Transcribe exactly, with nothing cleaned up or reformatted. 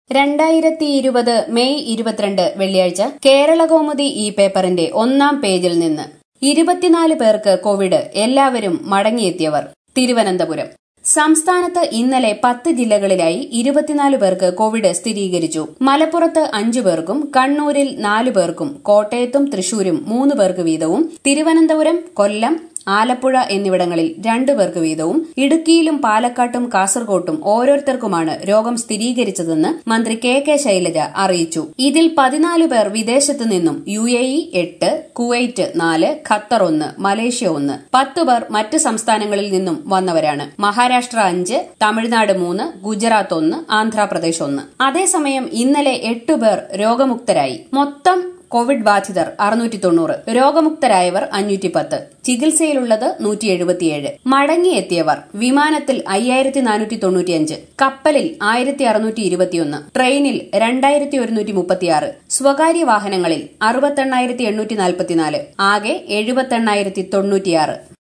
രണ്ടായിരത്തി ഇരുപത് മെയ് ഇരുപത്തിരണ്ട് വെള്ളിയാഴ്ച കേരളകൗമുദി ഈ പേപ്പറിന്റെ ഒന്നാം പേജിൽ നിന്ന് ഇരുപത്തിനാല് പേർക്ക് കോവിഡ്, എല്ലാവരും മടങ്ങിയെത്തിയവർ. തിരുവനന്തപുരം സംസ്ഥാനത്ത് ഇന്നലെ പത്ത് ജില്ലകളിലായി ഇരുപത്തിനാല് പേർക്ക് കോവിഡ് സ്ഥിരീകരിച്ചു. മലപ്പുറത്ത് അഞ്ചു പേർക്കും കണ്ണൂരിൽ നാലു പേർക്കും കോട്ടയത്തും തൃശൂരും മൂന്ന് പേർക്ക് വീതവും തിരുവനന്തപുരം, കൊല്ലം, ആലപ്പുഴ എന്നിവിടങ്ങളിൽ രണ്ടു പേർക്ക് വീതവും ഇടുക്കിയിലും പാലക്കാട്ടും കാസർകോട്ടും ഓരോരുത്തർക്കുമാണ് രോഗം സ്ഥിരീകരിച്ചതെന്ന് മന്ത്രി കെ കെ ശൈലജ അറിയിച്ചു. ഇതിൽ പതിനാല് പേർ വിദേശത്തു നിന്നും യു എ ഇ എട്ട്, കുവൈറ്റ് നാല്, ഖത്തർ ഒന്ന്, മലേഷ്യ ഒന്ന്. പത്തു പേർ മറ്റ് സംസ്ഥാനങ്ങളിൽ നിന്നും വന്നവരാണ്. മഹാരാഷ്ട്ര അഞ്ച്, തമിഴ്നാട് മൂന്ന്, ഗുജറാത്ത് ഒന്ന്, ആന്ധ്രാപ്രദേശ് ഒന്ന്. അതേസമയം ഇന്നലെ എട്ടു പേർ രോഗമുക്തരായി. മൊത്തം കോവിഡ് ബാധിതർ അറുന്നൂറ്റി തൊണ്ണൂറ്, രോഗമുക്തരായവർ അഞ്ഞൂറ്റി പത്ത്, ചികിത്സയിലുള്ളത് നൂറ്റി എഴുപത്തിയേഴ്. മടങ്ങിയെത്തിയവർ വിമാനത്തിൽ അയ്യായിരത്തി നാനൂറ്റി തൊണ്ണൂറ്റിയഞ്ച്, കപ്പലിൽ ആയിരത്തി അറുന്നൂറ്റി ഇരുപത്തിയൊന്ന്, ട്രെയിനിൽ രണ്ടായിരത്തി ഒരുന്നൂറ്റി മുപ്പത്തിയാറ്, സ്വകാര്യ വാഹനങ്ങളിൽ അറുപത്തെണ്ണായിരത്തി എണ്ണൂറ്റി നാൽപ്പത്തിനാല്. ആകെ എഴുപത്തെണ്ണായിരത്തി തൊണ്ണൂറ്റിയാറ്.